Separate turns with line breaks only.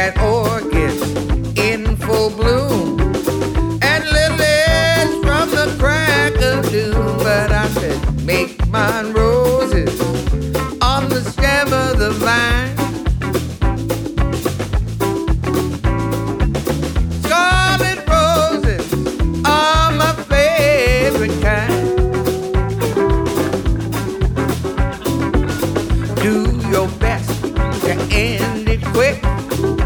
that orchid in full bloom, and lilies from the crack of doom. But I said, make mine